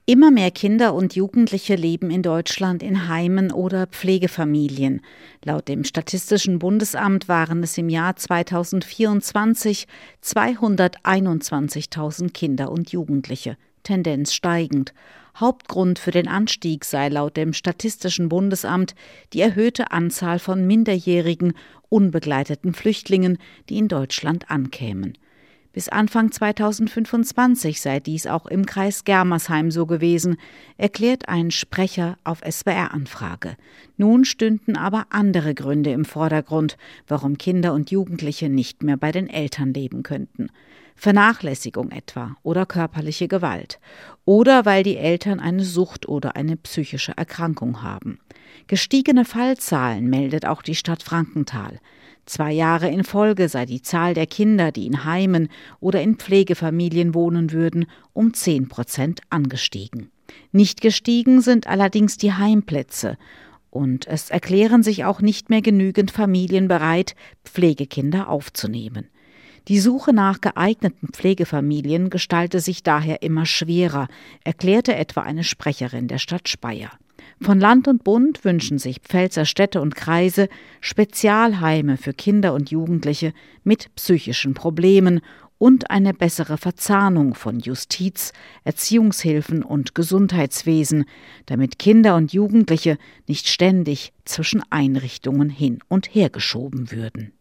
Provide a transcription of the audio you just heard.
Immer mehr Kinder und Jugendliche leben in Deutschland in Heimen oder Pflegefamilien. Laut dem Statistischen Bundesamt waren es im Jahr 2024 221.000 Kinder und Jugendliche, Tendenz steigend. Hauptgrund für den Anstieg sei laut dem Statistischen Bundesamt die erhöhte Anzahl von minderjährigen, unbegleiteten Flüchtlingen, die in Deutschland ankämen. Bis Anfang 2025 sei dies auch im Kreis Germersheim so gewesen, erklärt ein Sprecher auf SWR-Anfrage. Nun stünden aber andere Gründe im Vordergrund, warum Kinder und Jugendliche nicht mehr bei den Eltern leben könnten. Vernachlässigung etwa oder körperliche Gewalt. Oder weil die Eltern eine Sucht oder eine psychische Erkrankung haben. Gestiegene Fallzahlen meldet auch die Stadt Frankenthal. 2 Jahre in Folge sei die Zahl der Kinder, die in Heimen oder in Pflegefamilien wohnen würden, um 10% angestiegen. Nicht gestiegen sind allerdings die Heimplätze. Und es erklären sich auch nicht mehr genügend Familien bereit, Pflegekinder aufzunehmen. Die Suche nach geeigneten Pflegefamilien gestalte sich daher immer schwerer, erklärte etwa eine Sprecherin der Stadt Speyer. Von Land und Bund wünschen sich Pfälzer Städte und Kreise Spezialheime für Kinder und Jugendliche mit psychischen Problemen und eine bessere Verzahnung von Justiz, Erziehungshilfen und Gesundheitswesen, damit Kinder und Jugendliche nicht ständig zwischen Einrichtungen hin und her geschoben würden.